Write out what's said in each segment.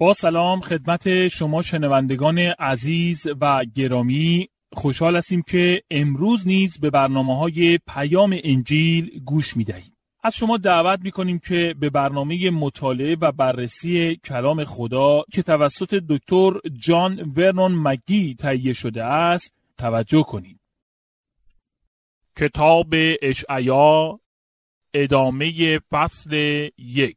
با سلام خدمت شما شنوندگان عزیز و گرامی، خوشحال هستیم که امروز نیز به برنامه‌های پیام انجیل گوش می‌دهید. از شما دعوت می‌کنیم که به برنامه مطالعه و بررسی کلام خدا که توسط دکتر جان ورنون مگی تهیه شده است توجه کنید. کتاب اشعیا، ادامه فصل 1.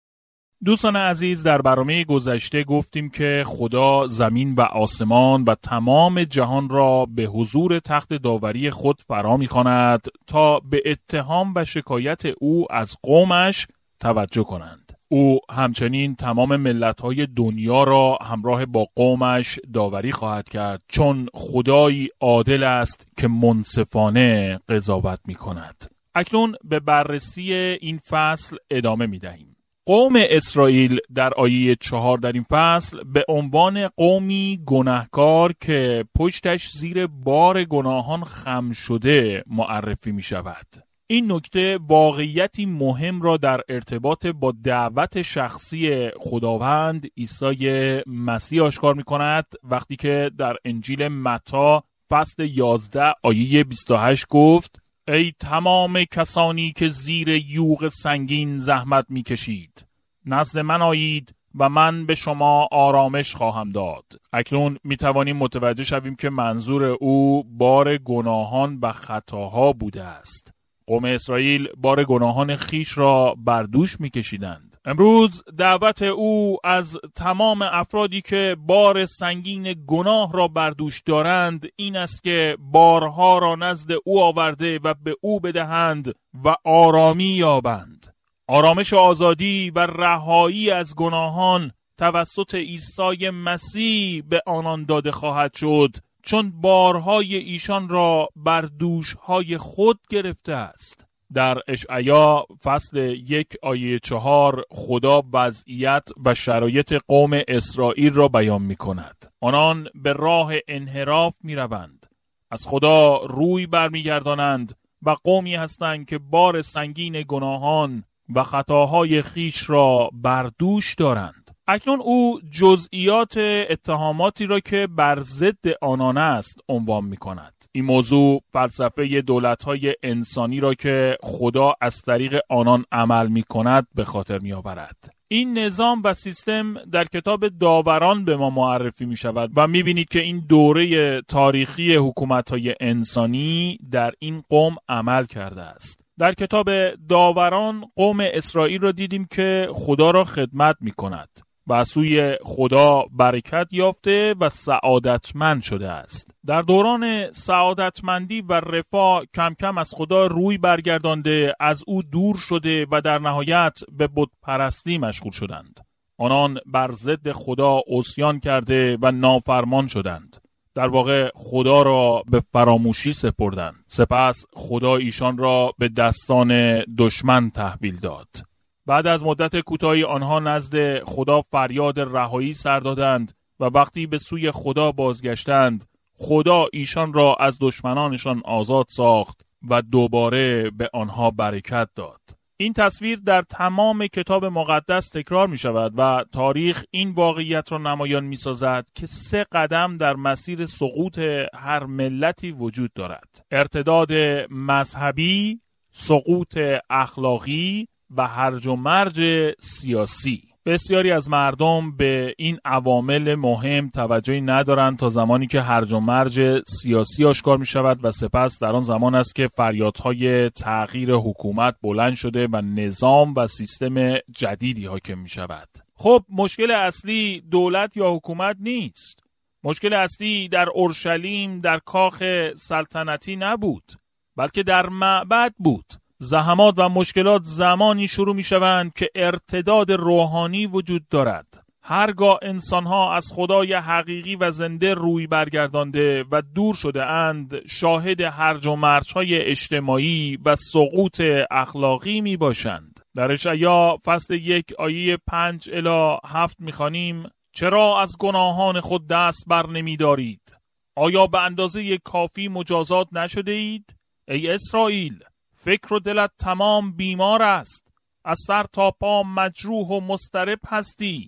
دوستان عزیز، در برنامه گذشته گفتیم که خدا زمین و آسمان و تمام جهان را به حضور تخت داوری خود فرا می‌خواند تا به اتهام و شکایت او از قومش توجه کنند. او همچنین تمام ملت‌های دنیا را همراه با قومش داوری خواهد کرد، چون خدایی عادل است که منصفانه قضاوت می‌کند. اکنون به بررسی این فصل ادامه می‌دهیم. قوم اسرائیل در آیه 4 در این فصل به عنوان قومی گناهکار که پشتش زیر بار گناهان خم شده معرفی می شود. این نکته واقعیتی مهم را در ارتباط با دعوت شخصی خداوند عیسی مسیح آشکار می کند وقتی که در انجیل متی فصل 11 آیه 28 گفت: ای تمام کسانی که زیر یوغ سنگین زحمت می کشید، نزد من آیید و من به شما آرامش خواهم داد. اکنون می توانیم متوجه شویم که منظور او بار گناهان و خطاها بوده است. قوم اسرائیل بار گناهان خیش را بر دوش می کشیدند. امروز دعوت او از تمام افرادی که بار سنگین گناه را بر دوش دارند این است که بارها را نزد او آورده و به او بدهند و آرامی یابند. آرامش آزادی و رهایی از گناهان توسط عیسی مسیح به آنان داده خواهد شد، چون بارهای ایشان را بر دوشهای خود گرفته است. در اشعیا فصل 1 آیه 4 خدا وضعیت و شرایط قوم اسرائیل را بیان می کند. آنان به راه انحراف می روند، از خدا روی برمی گردانند و قومی هستند که بار سنگین گناهان و خطاهای خیش را بر دوش دارند. اکنون او جزئیات اتهاماتی را که بر ضد آنان است عنوان می کند. این موضوع فلسفه دولت‌های انسانی را که خدا از طریق آنان عمل می کند به خاطر می آورد. این نظام و سیستم در کتاب داوران به ما معرفی می شود و می بینید که این دوره تاریخی حکومت‌های انسانی در این قوم عمل کرده است. در کتاب داوران قوم اسرائیل را دیدیم که خدا را خدمت می کند و از سوی خدا برکت یافته و سعادتمند شده است. در دوران سعادتمندی و رفاه کم کم از خدا روی برگردانده، از او دور شده و در نهایت به بت پرستی مشغول شدند. آنان بر ضد خدا عصیان کرده و نافرمان شدند. در واقع خدا را به فراموشی سپردند. سپس خدا ایشان را به دستان دشمن تحویل داد. بعد از مدت کوتاهی آنها نزد خدا فریاد رهایی سر دادند و وقتی به سوی خدا بازگشتند، خدا ایشان را از دشمنانشان آزاد ساخت و دوباره به آنها برکت داد. این تصویر در تمام کتاب مقدس تکرار می شود و تاریخ این واقعیت را نمایان می سازد که 3 قدم در مسیر سقوط هر ملتی وجود دارد: ارتداد مذهبی، سقوط اخلاقی و هرج و مرج سیاسی. بسیاری از مردم به این عوامل مهم توجهی ندارند تا زمانی که هرج و مرج سیاسی آشکار می شود و سپس در آن زمان است که فریادهای تغییر حکومت بلند شده و نظام و سیستم جدیدی حاکم می شود. خب مشکل اصلی دولت یا حکومت نیست. مشکل اصلی در اورشلیم در کاخ سلطنتی نبود، بلکه در معبد بود. زحمات و مشکلات زمانی شروع می شوند که ارتداد روحانی وجود دارد. هرگاه انسانها از خدای حقیقی و زنده روی برگردانده و دور شده اند، شاهد هرج و مرج‌های اجتماعی و سقوط اخلاقی می باشند. در اشعیا فصل 1 آیه 5 الی 7 می خوانیم: چرا از گناهان خود دست بر نمی دارید؟ آیا به اندازه کافی مجازات نشده اید؟ ای اسرائیل، فکر و دلت تمام بیمار است، از سر تا پا مجروح و مضطرب هستی.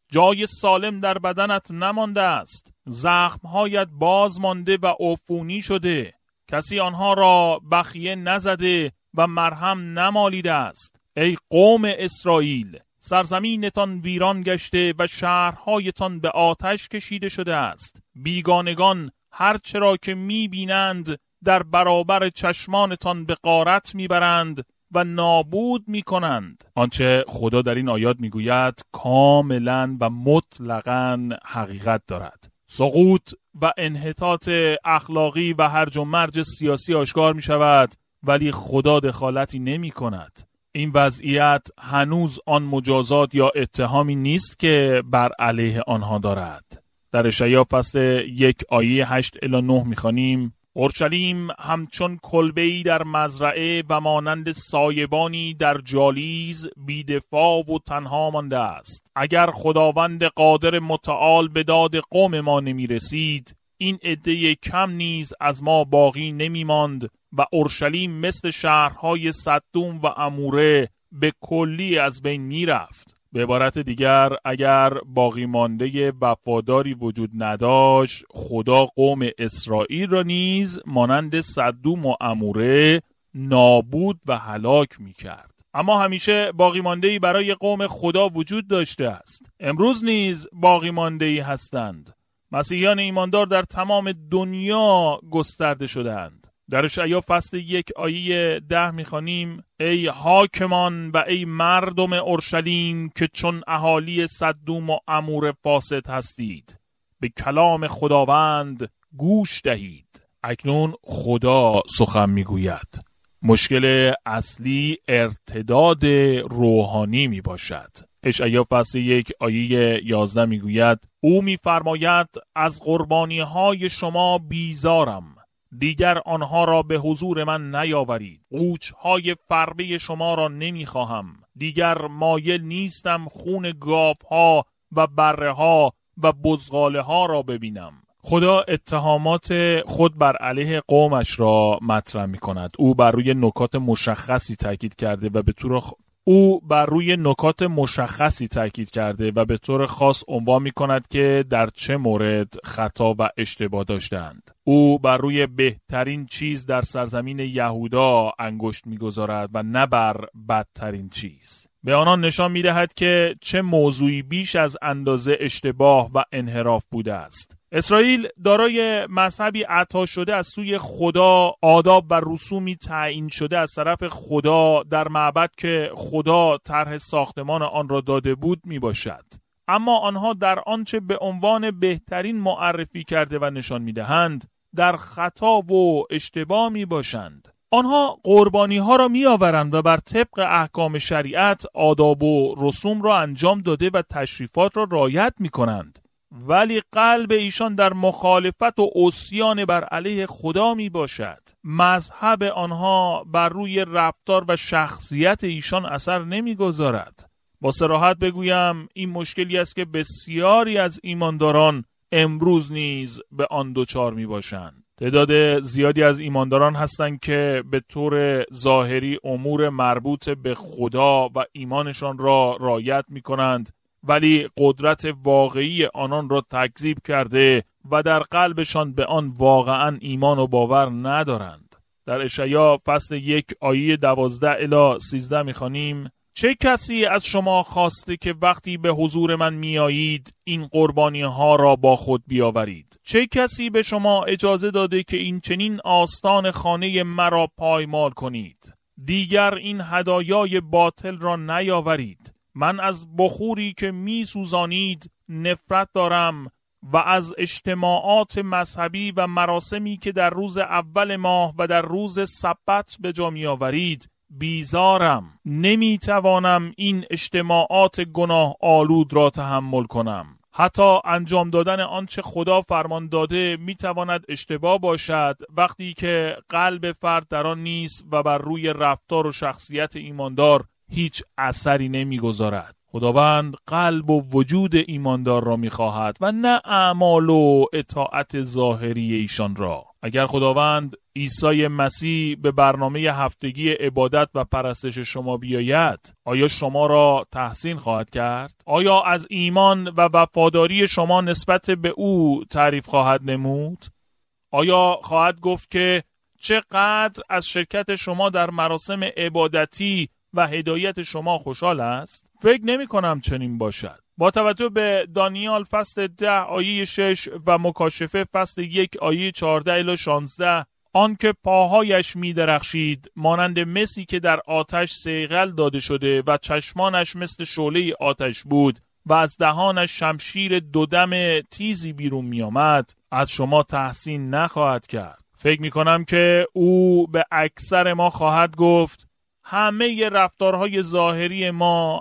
جای سالم در بدنت نمانده است. زخمهایت باز مانده و عفونی شده. کسی آنها را بخیه نزده و مرهم نمالیده است. ای قوم اسرائیل، سرزمینتان ویران گشته و شهرهایتان به آتش کشیده شده است. بیگانگان هر چرا که می‌بینند در برابر چشمانتان به غارت میبرند و نابود میکنند. آنچه خدا در این آیات میگوید کاملا و مطلقاً حقیقت دارد. سقوط و انحطاط اخلاقی و هرج و مرج سیاسی آشکار می شود، ولی خدا دخالتی نمی کند. این وضعیت هنوز آن مجازات یا اتهامی نیست که بر علیه آنها دارد. در اشعیا فصل 1 آیه 8 الی 9 می خوانیم: اورشلیم همچون کلبه‌ای در مزرعه و مانند سایبانی در جالیز بی‌دفاع و تنها مانده است. اگر خداوند قادر متعال به داد قوم ما نمی رسید، این عده کم نیز از ما باقی نمی ماند و اورشلیم مثل شهرهای صدوم و اموره به کلی از بین می رفت. به عبارت دیگر، اگر باقی مانده وفاداری وجود نداشت، خدا قوم اسرائیل را نیز مانند صدوم و اموره نابود و هلاک می کرد. اما همیشه باقی مانده‌ای برای قوم خدا وجود داشته است. امروز نیز باقی مانده‌ای هستند. مسیحیان ایماندار در تمام دنیا گسترده شدند. در اشعیا فصل 1 آیه 10 می‌خوانیم: ای حاکمان و ای مردم اورشلیم که چون اهالی صدوم و امور فاسد هستید، به کلام خداوند گوش دهید. اکنون خدا سخن میگوید. مشکل اصلی ارتداد روحانی می باشد. اشعیا فصل 1 آیه 11 میگوید: او می‌فرماید از قربانی‌های شما بیزارم، دیگر آنها را به حضور من نیاورید. قوچهای فربه شما را نمیخواهم. دیگر مایل نیستم خون گاوها و بره ها و بزغاله ها را ببینم. خدا اتهامات خود بر علیه قومش را مطرح می کند. او بر روی نکات مشخصی تاکید کرده و به طور خاص عنوان می کند که در چه مورد خطا و اشتباه داشتند. او بر روی بهترین چیز در سرزمین یهودا انگشت می گذارد و نه بر بدترین چیز. به آنان نشان می دهد که چه موضوعی بیش از اندازه اشتباه و انحراف بوده است. اسرائیل دارای مذهبی عطا شده از سوی خدا، آداب و رسومی تعیین شده از طرف خدا در معبد که خدا طرح ساختمان آن را داده بود می باشد. اما آنها در آنچه به عنوان بهترین معرفی کرده و نشان می دهند در خطا و اشتباه می باشند. آنها قربانی ها را می آورند و بر طبق احکام شریعت آداب و رسوم را انجام داده و تشریفات را رعایت می کنند. ولی قلب ایشان در مخالفت و عصیان بر علیه خدا می باشد. مذهب آنها بر روی رفتار و شخصیت ایشان اثر نمی گذارد. با صراحت بگویم این مشکلی است که بسیاری از ایمانداران امروز نیز به آن دچار می باشند. تعداد زیادی از ایمانداران هستند که به طور ظاهری امور مربوط به خدا و ایمانشان را رعایت می کنند، ولی قدرت واقعی آنان را تکذیب کرده و در قلبشان به آن واقعا ایمان و باور ندارند. در اشعیا فصل 1 آیه 12 الی 13 می‌خوانیم: چه کسی از شما خواسته که وقتی به حضور من میایید این قربانی ها را با خود بیاورید؟ چه کسی به شما اجازه داده که این چنین آستان خانه مرا پایمال کنید؟ دیگر این هدایای باطل را نیاورید. من از بخوری که می سوزانید نفرت دارم و از اجتماعات مذهبی و مراسمی که در روز اول ماه و در روز سبت به جا می آورید بیزارم. نمی توانم این اجتماعات گناه آلود را تحمل کنم. حتی انجام دادن آنچه خدا فرمان داده می تواند اشتباه باشد وقتی که قلب فرد در آن نیست و بر روی رفتار و شخصیت ایماندار هیچ اثری نمیگذارد. خداوند قلب و وجود ایماندار را میخواهد و نه اعمال و اطاعت ظاهری ایشان را. اگر خداوند عیسی مسیح به برنامه هفتگی عبادت و پرستش شما بیاید، آیا شما را تحسین خواهد کرد؟ آیا از ایمان و وفاداری شما نسبت به او تعریف خواهد نمود؟ آیا خواهد گفت که چقدر از شرکت شما در مراسم عبادتی و هدایت شما خوشحال است؟ فکر نمی کنم چنین باشد. با توجه به دانیال فصل 10 آیه 6 و مکاشفه فصل 1 آیه 14 الی 16، آن که پاهایش می درخشید مانند مسی که در آتش صیقل داده شده و چشمانش مثل شعله آتش بود و از دهانش شمشیر دودم تیزی بیرون می آمد، از شما تحسین نخواهد کرد. فکر می کنم که او به اکثر ما خواهد گفت همه رفتارهای ظاهری ما،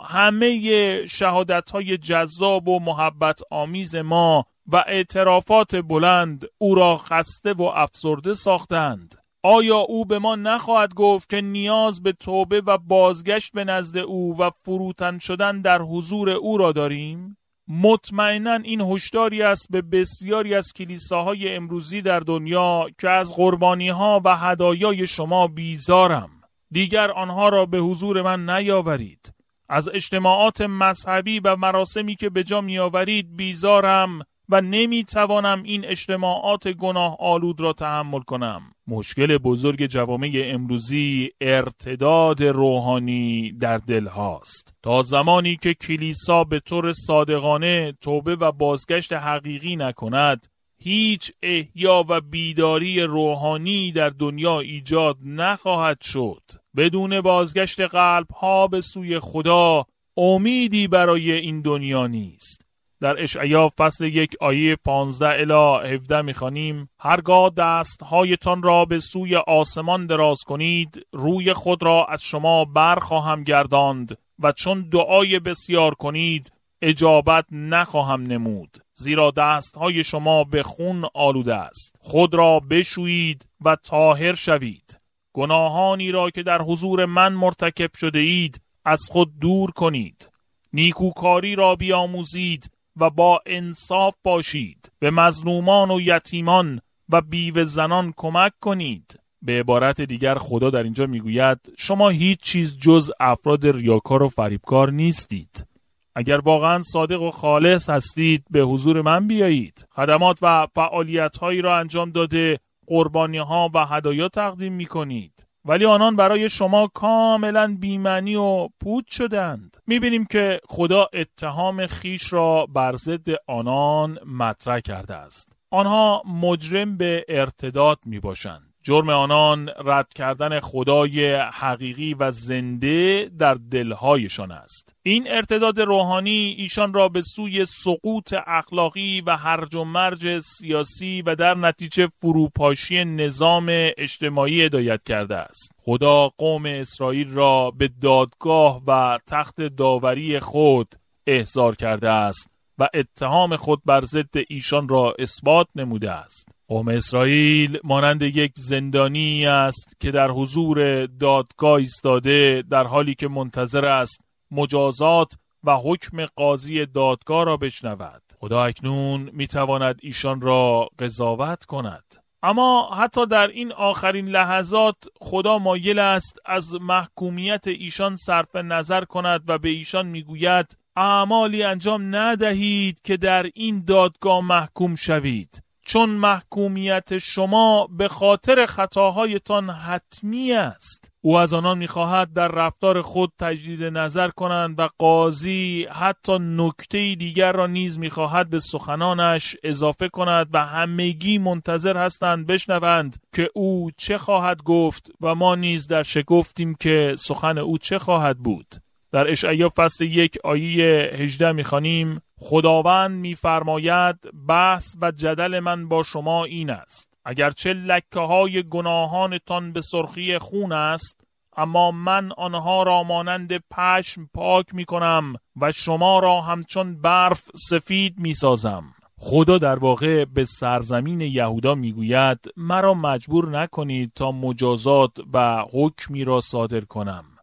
همه شهادتهای جذاب و محبت آمیز ما و اعترافات بلند او را خسته و افسرده ساختند. آیا او به ما نخواهد گفت که نیاز به توبه و بازگشت به نزد او و فروتن شدن در حضور او را داریم؟ مطمئناً این هشداری است به بسیاری از کلیساهای امروزی در دنیا که از قربانی‌ها و هدایای شما بیزارم. دیگر آنها را به حضور من نیاورید. از اجتماعات مذهبی و مراسمی که به جا میآورید بیزارم و نمیتوانم این اجتماعات گناه آلود را تحمل کنم. مشکل بزرگ جوامع امروزی ارتداد روحانی در دل هاست. تا زمانی که کلیسا به طور صادقانه توبه و بازگشت حقیقی نکند، هیچ احیا و بیداری روحانی در دنیا ایجاد نخواهد شد. بدون بازگشت قلب ها به سوی خدا امیدی برای این دنیا نیست. در اشعیا فصل 1 آیه 15 الی 17 می‌خوانیم: هرگاه دست‌هایتان را به سوی آسمان دراز کنید، روی خود را از شما برخواهم گرداند و چون دعای بسیار کنید، اجابت نخواهم نمود. زیرا دست‌های شما به خون آلوده است. خود را بشویید و طاهر شوید. گناهانی را که در حضور من مرتکب شده اید از خود دور کنید. نیکوکاری را بیاموزید و با انصاف باشید. به مظلومان و یتیمان و بیوه زنان کمک کنید. به عبارت دیگر خدا در اینجا میگوید شما هیچ چیز جز افراد ریاکار و فریبکار نیستید. اگر واقعا صادق و خالص هستید به حضور من بیایید. خدمات و فعالیت‌هایی را انجام داده قربانی‌ها و هدایا تقدیم می‌کنید، ولی آنان برای شما کاملا بی‌معنی و پوچ شدند. می‌بینیم که خدا اتهام خیش را بر ضد آنان مطرح کرده است. آنها مجرم به ارتداد میباشند. جرم آنان رد کردن خدای حقیقی و زنده در دلهایشان است. این ارتداد روحانی ایشان را به سوی سقوط اخلاقی و هرج و مرج سیاسی و در نتیجه فروپاشی نظام اجتماعی هدایت کرده است. خدا قوم اسرائیل را به دادگاه و تخت داوری خود احضار کرده است و اتهام خود بر ضد ایشان را اثبات نموده است. قوم اسرائیل مانند یک زندانی است که در حضور دادگاه ایستاده در حالی که منتظر است مجازات و حکم قاضی دادگاه را بشنود. خدا اکنون میتواند ایشان را قضاوت کند. اما حتی در این آخرین لحظات خدا مایل است از محکومیت ایشان صرف نظر کند و به ایشان میگوید اعمالی انجام ندهید که در این دادگاه محکوم شوید، چون محکومیت شما به خاطر خطاهایتان حتمی است. او از آنان می‌خواهد در رفتار خود تجدید نظر کنند و قاضی حتی نکته دیگر را نیز می‌خواهد به سخنانش اضافه کند و همگی منتظر هستند بشنوند که او چه خواهد گفت و ما نیز در شگفتیم که سخن او چه خواهد بود. در اشعیا فصل 1 آیه 18 می‌خوانیم: خداوند می‌فرماید بحث و جدل من با شما این است: اگرچه لکه‌های گناهانتان به سرخی خون است، اما من آنها را مانند پشم پاک می‌کنم و شما را همچون برف سفید می‌سازم. خدا در واقع به سرزمین یهودا می‌گوید مرا مجبور نکنید تا مجازات و حکمی را صادر کنم.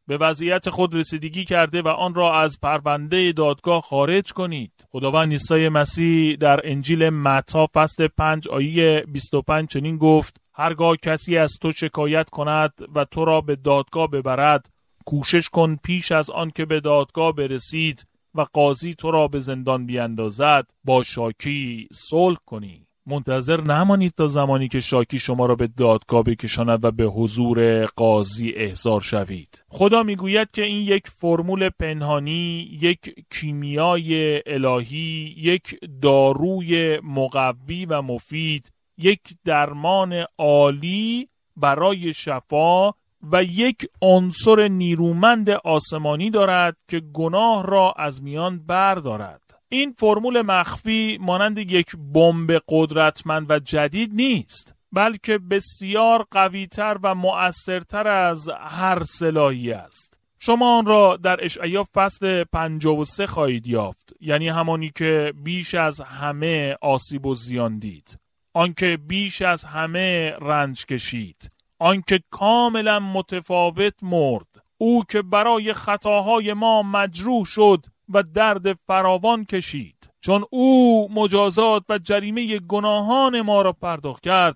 به وضعیت خود رسیدگی کرده و آن را از پرونده دادگاه خارج کنید. خداوند عیسی مسیح در انجیل متی فصل 5 آیه 25 چنین گفت: هرگاه کسی از تو شکایت کند و تو را به دادگاه ببرد، کوشش کن پیش از آن که به دادگاه برسید و قاضی تو را به زندان بیندازد با شاکی صلح کنی. منتظر نمانید تا زمانی که شاکی شما را به دادگاه بکشاند و به حضور قاضی احضار شوید. خدا میگوید که این یک فرمول پنهانی، یک کیمیای الهی، یک داروی مقوی و مفید، یک درمان عالی برای شفا و یک عنصر نیرومند آسمانی دارد که گناه را از میان بردارد. این فرمول مخفی مانند یک بمب قدرتمند و جدید نیست، بلکه بسیار قوی‌تر و مؤثرتر از هر سلاحی است. شما آن را در اشعیا فصل 53 خواهید یافت، یعنی همانی که بیش از همه آسیب و زیان دید، آنکه بیش از همه رنج کشید، آنکه کاملا متفاوت مرد، او که برای خطاهای ما مجروح شد و درد فراوان کشید. چون او مجازات و جریمه گناهان ما را پرداخت کرد،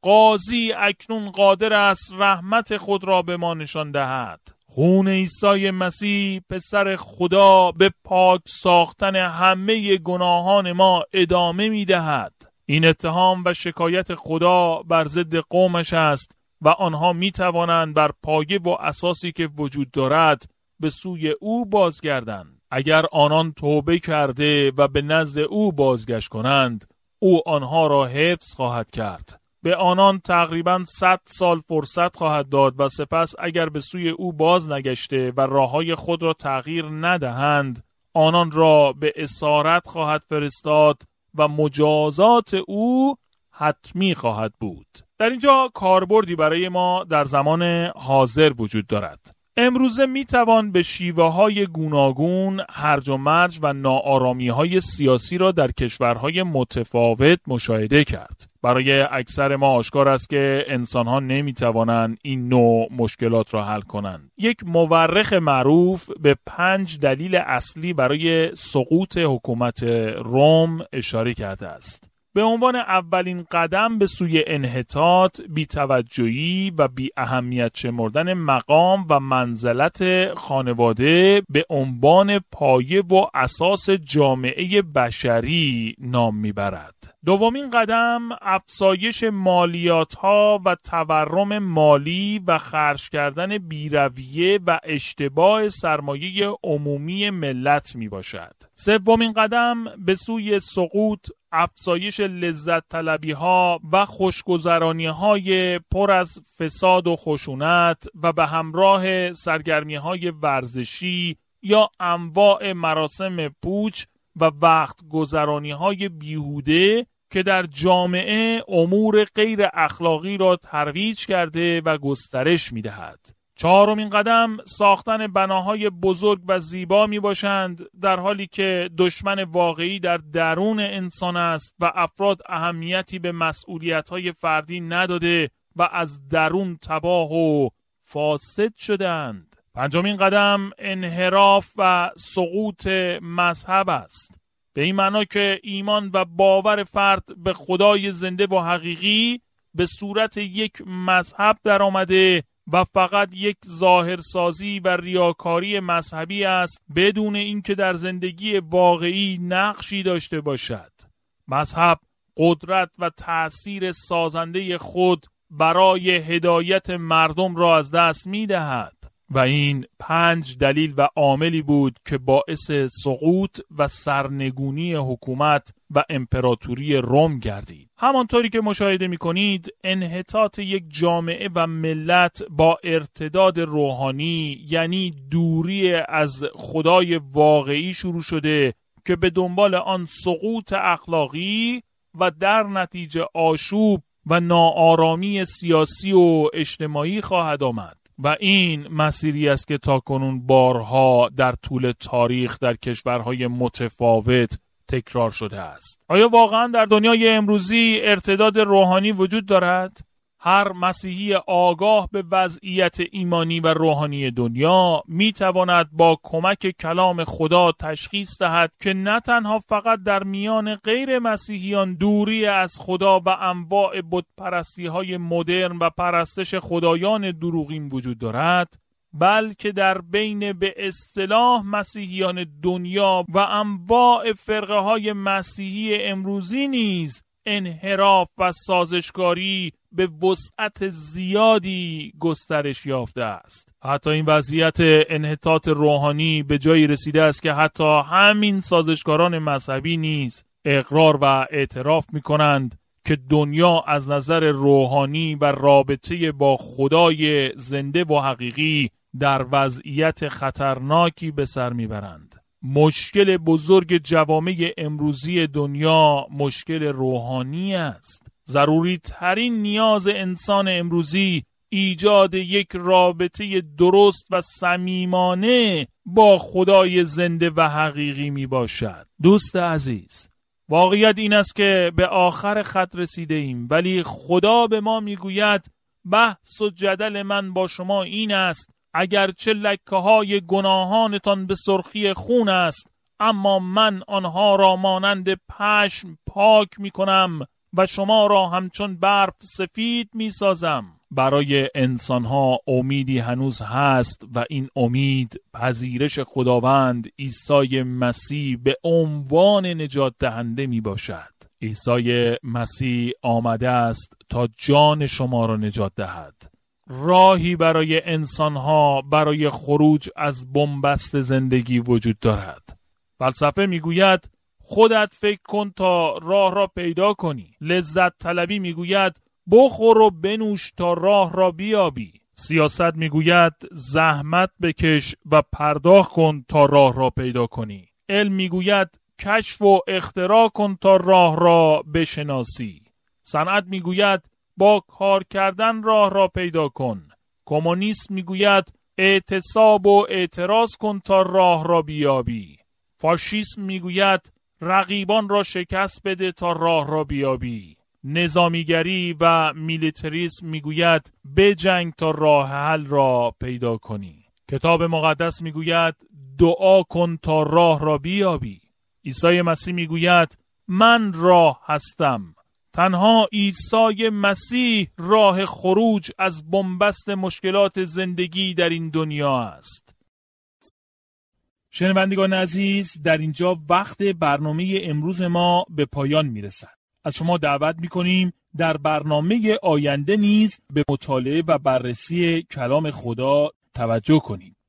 قاضی اکنون قادر است رحمت خود را به ما نشان دهد. خون عیسی مسیح پسر خدا به پاک ساختن همه گناهان ما ادامه می دهد. این اتهام و شکایت خدا بر ضد قومش است و آنها می توانند بر پایه و اساسی که وجود دارد به سوی او بازگردند. اگر آنان توبه کرده و به نزد او بازگشت کنند، او آنها را حفظ خواهد کرد. به آنان تقریباً 100 سال فرصت خواهد داد و سپس اگر به سوی او باز نگشته و راههای خود را تغییر ندهند، آنان را به اسارت خواهد فرستاد و مجازات او حتمی خواهد بود. در اینجا کاربردی برای ما در زمان حاضر وجود دارد. امروزه میتوان به شیوه‌های گوناگون هرج و مرج و ناآرامی‌های سیاسی را در کشورهای متفاوت مشاهده کرد. برای اکثر ما آشکار است که انسان‌ها نمیتوانند این نوع مشکلات را حل کنند. یک مورخ معروف به 5 دلیل اصلی برای سقوط حکومت روم اشاره کرده است. به عنوان اولین قدم به سوی انحطاط، بی‌توجهی و بی اهمیت شمردن مقام و منزلت خانواده به عنوان پایه و اساس جامعه بشری نام میبرد. دومین قدم افزایش مالیات‌ها و تورم مالی و خرج کردن بی‌رویه و اشتباه سرمایه عمومی ملت میباشد. سومین قدم به سوی سقوط، افزایش لذت طلبی ها و خوشگذرانی های پر از فساد و خشونت و به همراه سرگرمی های ورزشی یا انواع مراسم پوچ و وقت گذرانی های بیهوده که در جامعه امور غیر اخلاقی را ترویج کرده و گسترش می دهد. چهارمین قدم ساختن بناهای بزرگ و زیبا می باشند، در حالی که دشمن واقعی در درون انسان است و افراد اهمیتی به مسئولیت‌های فردی نداده و از درون تباه و فاسد شدند. پنجمین قدم انحراف و سقوط مذهب است، به این معنا که ایمان و باور فرد به خدای زنده و حقیقی به صورت یک مذهب در آمده و فقط یک ظاهرسازی و ریاکاری مذهبی است، بدون اینکه در زندگی واقعی نقشی داشته باشد. مذهب قدرت و تأثیر سازنده خود برای هدایت مردم را از دست می دهد و این 5 دلیل و عاملی بود که باعث سقوط و سرنگونی حکومت و امپراتوری روم گردید. همانطوری که مشاهده می‌کنید، انحطاط یک جامعه و ملت با ارتداد روحانی، یعنی دوری از خدای واقعی شروع شده که به دنبال آن سقوط اخلاقی و در نتیجه آشوب و ناآرامی سیاسی و اجتماعی خواهد آمد. و این مسیری است که تاکنون بارها در طول تاریخ در کشورهای متفاوت تکرار شده است. آیا واقعا در دنیای امروزی ارتداد روحانی وجود دارد؟ هر مسیحی آگاه به وضعیت ایمانی و روحانی دنیا می تواند با کمک کلام خدا تشخیص دهد که نه تنها فقط در میان غیر مسیحیان دوری از خدا و انواع بت‌پرستی‌های مدرن و پرستش خدایان دروغین وجود دارد، بلکه در بین به اصطلاح مسیحیان دنیا و انواع فرقه‌های مسیحی امروزی نیز انحراف و سازشکاری به وسعت زیادی گسترش یافته است. حتی این وضعیت انحطاط روحانی به جایی رسیده است که حتی همین سازشکاران مذهبی نیز اقرار و اعتراف می‌کنند که دنیا از نظر روحانی و رابطه با خدای زنده و حقیقی در وضعیت خطرناکی به سر میبرند. مشکل بزرگ جوامع امروزی دنیا مشکل روحانی است. ضروری ترین نیاز انسان امروزی ایجاد یک رابطه درست و صمیمانه با خدای زنده و حقیقی می باشد. دوست عزیز، واقعیت این است که به آخر خط رسیده ایم، ولی خدا به ما می گوید بحث و جدل من با شما این است: اگرچه لکه‌های گناهانتان به سرخی خون است، اما من آنها را مانند پشم پاک می کنم و شما را همچون برف سفید می سازم. برای انسانها امیدی هنوز هست و این امید پذیرش خداوند عیسی مسیح به عنوان نجات دهنده می باشد. عیسی مسیح آمده است تا جان شما را نجات دهد. راهی برای انسانها برای خروج از بنبست زندگی وجود دارد. فلسفه میگوید خودت فکر کن تا راه را پیدا کنی. لذت طلبی میگوید بخور و بنوش تا راه را بیابی. سیاست میگوید زحمت بکش و پرداخت کن تا راه را پیدا کنی. علم میگوید کشف و اختراع کن تا راه را بشناسی. صنعت میگوید با کار کردن راه را پیدا کن. کمونیسم میگوید اعتصاب و اعتراض کن تا راه را بیابی. فاشیسم میگوید رقیبان را شکست بده تا راه را بیابی. نظامیگری و میلیتریسم میگوید بجنگ تا راه حل را پیدا کنی. کتاب مقدس میگوید دعا کن تا راه را بیابی. عیسی مسیح میگوید من راه هستم. تنها عیسی مسیح راه خروج از بنبست مشکلات زندگی در این دنیا است. شنوندگان عزیز، در اینجا وقت برنامه امروز ما به پایان میرسد. از شما دعوت میکنیم در برنامه آینده نیز به مطالعه و بررسی کلام خدا توجه کنید.